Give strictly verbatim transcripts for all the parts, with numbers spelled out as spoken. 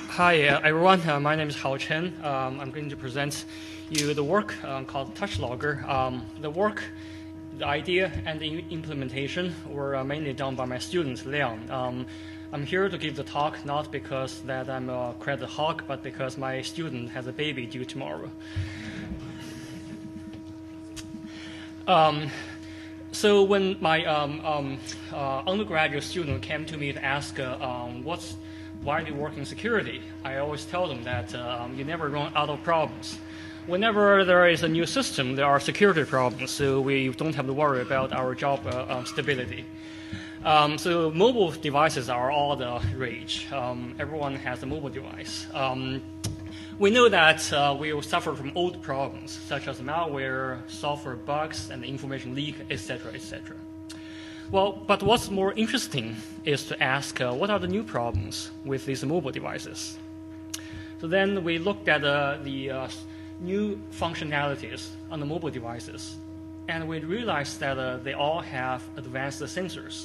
Hi, uh, everyone. Uh, my name is Hao Chen. Um, I'm going to present you the work um, called TouchLogger. Um, the work, the idea, and the implementation were uh, mainly done by my student, Leon. Um, I'm here to give the talk not because that I'm a credit hog, but because my student has a baby due tomorrow. Um, so when my um, um, uh, undergraduate student came to me to ask uh, um, what's why do you work in security, I always tell them that um, you never run out of problems. Whenever there is a new system, there are security problems, so we don't have to worry about our job uh, uh, stability. Um, so mobile devices are all the rage. Um, everyone has a mobile device. Um, we know that uh, we will suffer from old problems, such as malware, software bugs, and information leak, et cetera, et cetera. Well, but what's more interesting is to ask uh, what are the new problems with these mobile devices. So then we looked at uh, the uh, new functionalities on the mobile devices, and we realized that uh, they all have advanced sensors.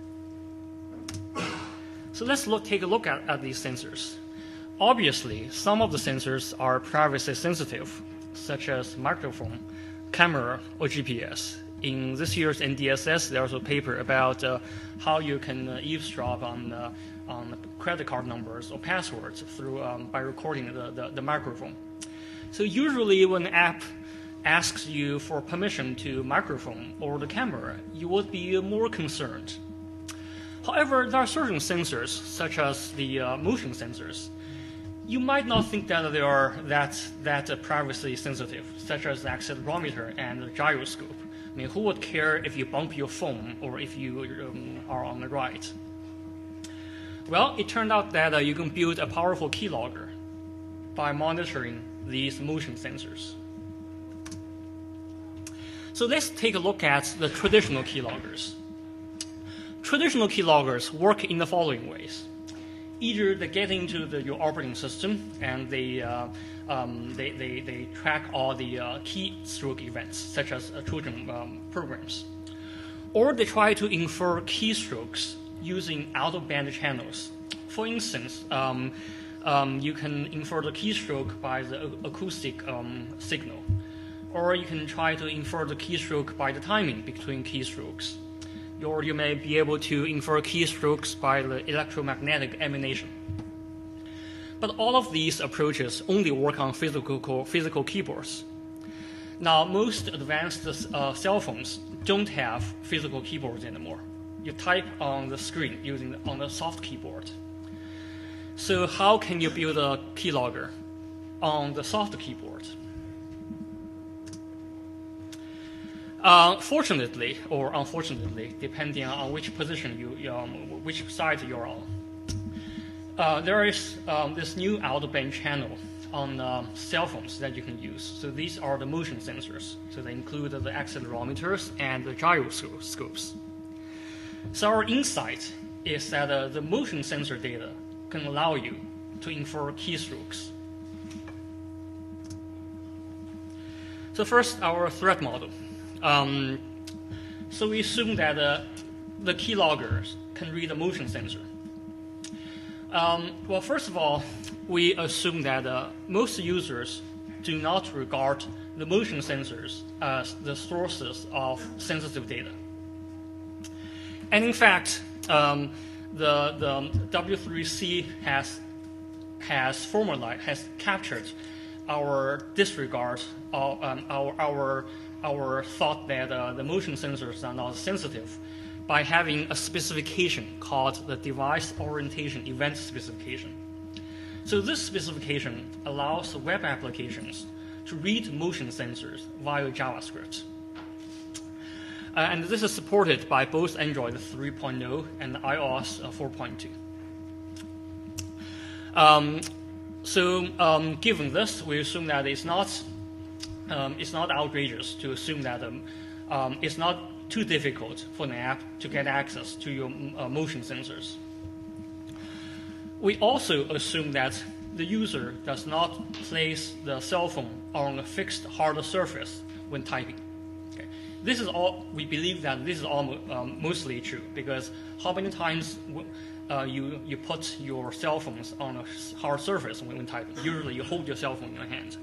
So let's look, take a look at, at these sensors. Obviously, some of the sensors are privacy sensitive, such as microphone, camera, or G P S. In this year's N D S S, there's a paper about uh, how you can uh, eavesdrop on, uh, on credit card numbers or passwords through, um, by recording the, the, the microphone. So usually when an app asks you for permission to microphone or the camera, you would be more concerned. However, there are certain sensors, such as the uh, motion sensors. You might not think that they are that, that uh, privacy sensitive, such as the accelerometer and the gyroscope. I mean, who would care if you bump your phone or if you um, are on the ride? Well, it turned out that uh, you can build a powerful keylogger by monitoring these motion sensors. So let's take a look at the traditional keyloggers. Traditional keyloggers work in the following ways. Either they get into the, your operating system and they, uh, um, they, they, they track all the uh, keystroke events, such as uh, Trojan um, programs. Or they try to infer keystrokes using out-of-band channels. For instance, um, um, you can infer the keystroke by the acoustic um, signal. Or you can try to infer the keystroke by the timing between keystrokes. Or you may be able to infer keystrokes by the electromagnetic emanation. But all of these approaches only work on physical, physical keyboards. Now, most advanced uh, cell phones don't have physical keyboards anymore. You type on the screen using the, on the soft keyboard. So how can you build a keylogger on the soft keyboard? Uh, fortunately, or unfortunately, depending on which position you, um, which side you're on, uh, there is um, this new out-of-band channel on um, cell phones that you can use. So these are the motion sensors. So they include the accelerometers and the gyroscopes. So our insight is that uh, the motion sensor data can allow you to infer keystrokes. So first, our threat model. Um, so we assume that uh, the keyloggers can read a motion sensor. Um, well, first of all, we assume that uh, most users do not regard the motion sensors as the sources of sensitive data. And in fact, um, the, the W three C has, has formalized, has captured our disregard of um, our, our our thought that uh, the motion sensors are not sensitive by having a specification called the device orientation event specification. So this specification allows web applications to read motion sensors via JavaScript. Uh, and this is supported by both Android three point oh and iOS four point two. Um, so um, given this, we assume that it's not Um, it's not outrageous to assume that um, um, it's not too difficult for an app to get access to your uh, motion sensors. We also assume that the user does not place the cell phone on a fixed hard surface when typing. Okay. this is all, we believe that this is all um, mostly true, because how many times uh, you, you put your cell phones on a hard surface when, when typing? Usually you hold your cell phone in your hand.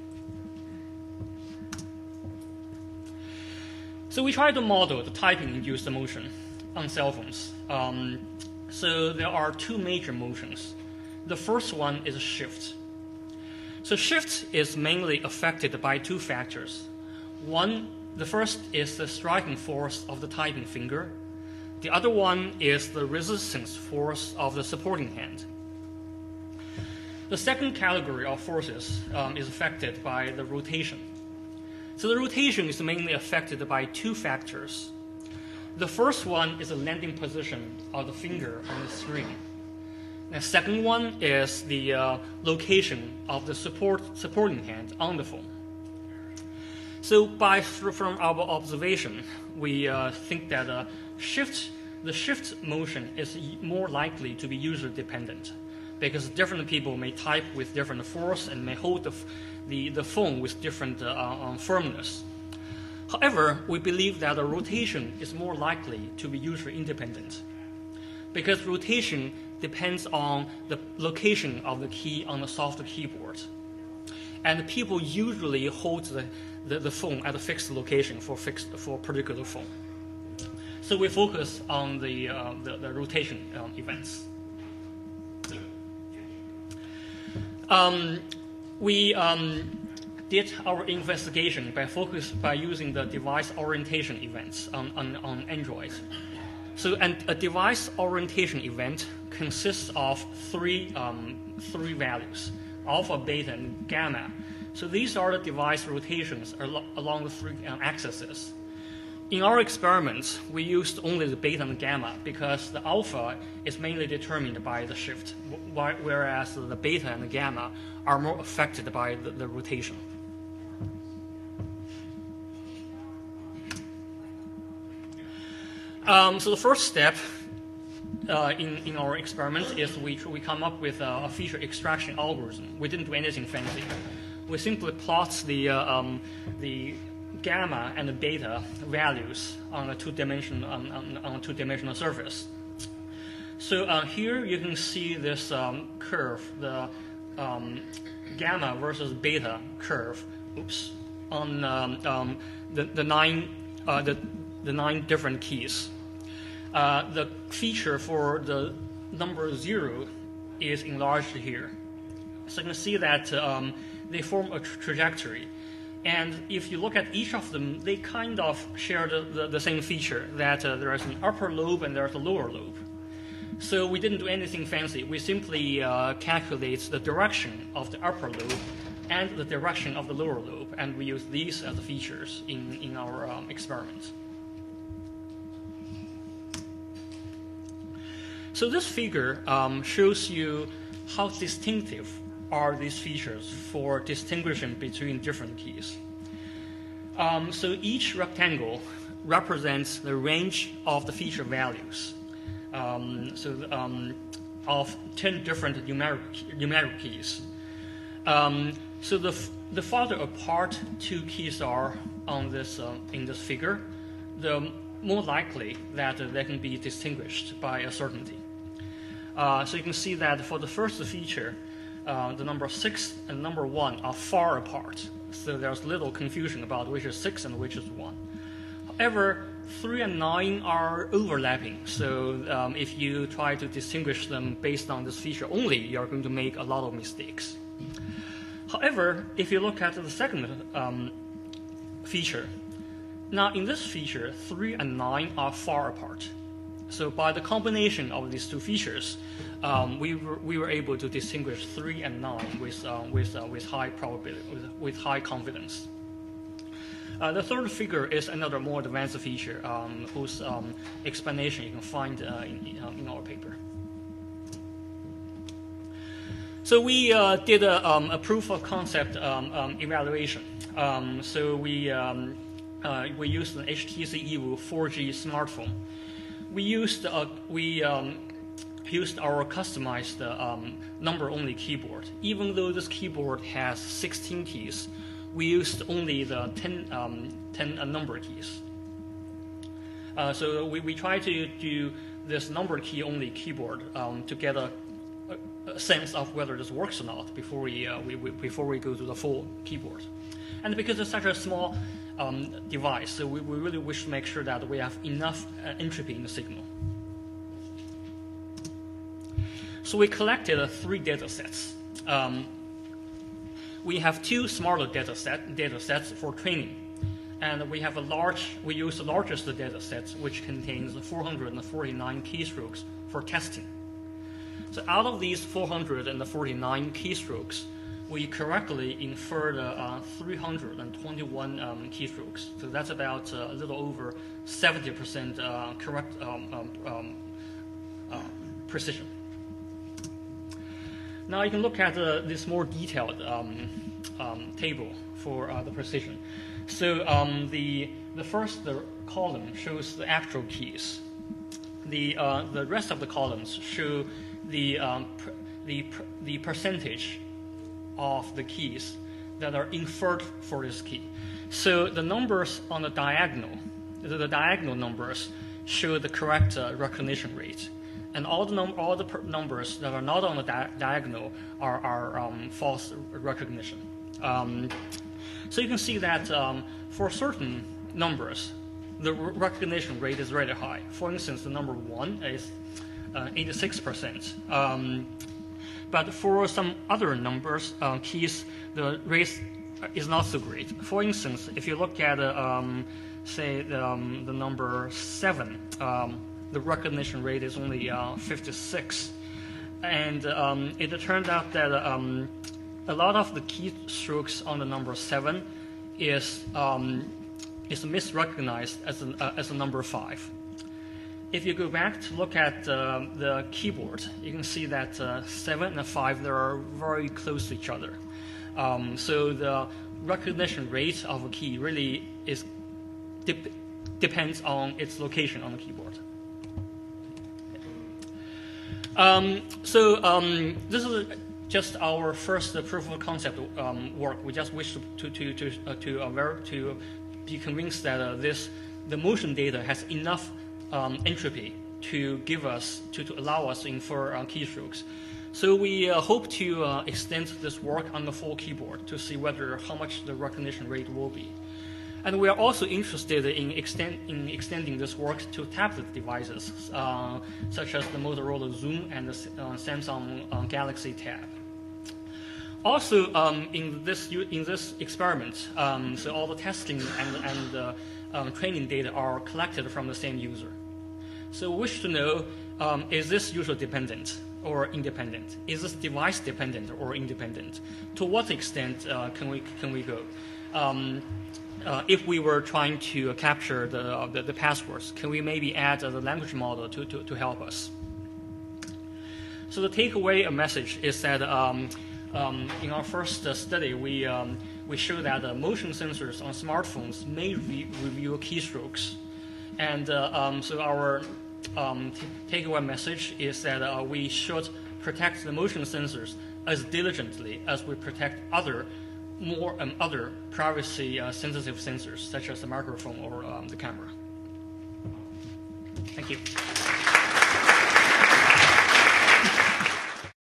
So we try to model the typing-induced motion on cell phones. Um, so there are two major motions. The first one is a shift. So shift is mainly affected by two factors. One, the first is the striking force of the typing finger. The other one is the resistance force of the supporting hand. The second category of forces um, is affected by the rotation. So the rotation is mainly affected by two factors. The first one is the landing position of the finger on the screen. The second one is the uh, location of the support, supporting hand on the phone. So by, from our observation, we uh, think that uh, shift, the shift motion is more likely to be user-dependent, because different people may type with different force and may hold the, the, the phone with different uh, um, firmness. However, we believe that the rotation is more likely to be user-independent, because rotation depends on the location of the key on the soft keyboard. And people usually hold the, the, the phone at a fixed location for, fixed, for a particular phone. So we focus on the, uh, the, the rotation um, events. Um, we um, did our investigation by focus by using the device orientation events on, on, on Android. So and a device orientation event consists of three, um, three values, alpha, beta, and gamma. So these are the device rotations al along the three um, axes. In our experiments, we used only the beta and gamma because the alpha is mainly determined by the shift, whereas the beta and the gamma are more affected by the, the rotation. Um, so the first step uh, in, in our experiment is we, we come up with a, a feature extraction algorithm. We didn't do anything fancy. We simply plot the, uh, um, the gamma and the beta values on a two-dimensional on, on, on a two-dimensional surface. So uh, here you can see this um, curve, the um, gamma versus beta curve. Oops, on um, um, the the nine uh, the the nine different keys. Uh, the feature for the number zero is enlarged here. So you can see that um, they form a tra trajectory. And if you look at each of them, they kind of share the, the, the same feature, that uh, there is an upper lobe and there's a lower lobe. So we didn't do anything fancy. We simply uh, calculate the direction of the upper lobe and the direction of the lower lobe, and we use these as the features in, in our um, experiment. So this figure um, shows you how distinctive are these features for distinguishing between different keys. Um, so each rectangle represents the range of the feature values. Um, so um, of ten different numeric, numeric keys. Um, so the, the farther apart two keys are on this, uh, in this figure, the more likely that uh, they can be distinguished by a certainty. Uh, so you can see that for the first feature, uh, the number six and number one are far apart. So there's little confusion about which is six and which is one. However, three and nine are overlapping. So um, if you try to distinguish them based on this feature only, you're going to make a lot of mistakes. However, if you look at the second um, feature, now in this feature, three and nine are far apart. So by the combination of these two features, um, we, were, we were able to distinguish three and nine with, uh, with, uh, with high probability, with, with high confidence. Uh, the third figure is another more advanced feature um, whose um, explanation you can find uh, in, uh, in our paper. So we uh, did a, um, a proof of concept um, um, evaluation. Um, so we, um, uh, we used an H T C Evo four G smartphone. We used, uh, we, um, used our customized uh, um, number-only keyboard. Even though this keyboard has sixteen keys, we used only the ten, um, ten uh, number keys. Uh, so we, we try to do this number key only keyboard um, to get a, a, a sense of whether this works or not before we, uh, we, we before we go to the full keyboard. And because it's such a small um, device, so we, we really wish to make sure that we have enough uh, entropy in the signal. So we collected uh, three data sets. Um, we have two smaller data, set, data sets for training. And we have a large, we use the largest data set, which contains four hundred forty-nine keystrokes for testing. So out of these four hundred forty-nine keystrokes, we correctly inferred uh, three hundred twenty-one um, keystrokes. So that's about uh, a little over seventy percent uh, correct um, um, um, uh, precision. Now you can look at uh, this more detailed um, um, table for uh, the precision. So um, the the first the column shows the actual keys. The uh, the rest of the columns show the um, pr the pr the percentage of the keys that are inferred for this key. So the numbers on the diagonal, the, the diagonal numbers show the correct uh, recognition rate, and all the num all the numbers that are not on the di diagonal are are um, false recognition. Um, So you can see that um, for certain numbers, the recognition rate is really high. For instance, the number one is uh, eighty-six percent. Um, but for some other numbers, uh, keys, the rate is not so great. For instance, if you look at, uh, um, say, the, um, the number seven, um, the recognition rate is only uh, fifty-six. And um, it turned out that um, a lot of the keystrokes on the number seven is um, is misrecognized as a, uh, as a number five. If you go back to look at uh, the keyboard, you can see that uh, seven and five they are very close to each other. Um, so the recognition rate of a key really is dep depends on its location on the keyboard. Um, so um, this is just our first uh, proof of concept um, work. We just wish to to to uh, to, uh, to be convinced that uh, this the motion data has enough um, entropy to give us to, to allow us to infer uh, keystrokes. So we uh, hope to uh, extend this work on the full keyboard to see whether how much the recognition rate will be. And we are also interested in, extend, in extending this work to tablet devices, uh, such as the Motorola Zoom and the uh, Samsung uh, Galaxy Tab. Also, um, in this in this experiment, um, so all the testing and and uh, um, training data are collected from the same user. So we wish to know: um, is this user dependent or independent? Is this device dependent or independent? To what extent uh, can we can we go? Um, uh, if we were trying to capture the uh, the, the passwords, can we maybe add uh, the language model to, to to help us? So the takeaway message is that. Um, Um, in our first uh, study, we, um, we show that uh, motion sensors on smartphones may re review keystrokes. And uh, um, so our um, takeaway message is that uh, we should protect the motion sensors as diligently as we protect other, more um, other privacy-sensitive uh, sensors, such as the microphone or um, the camera. Thank you.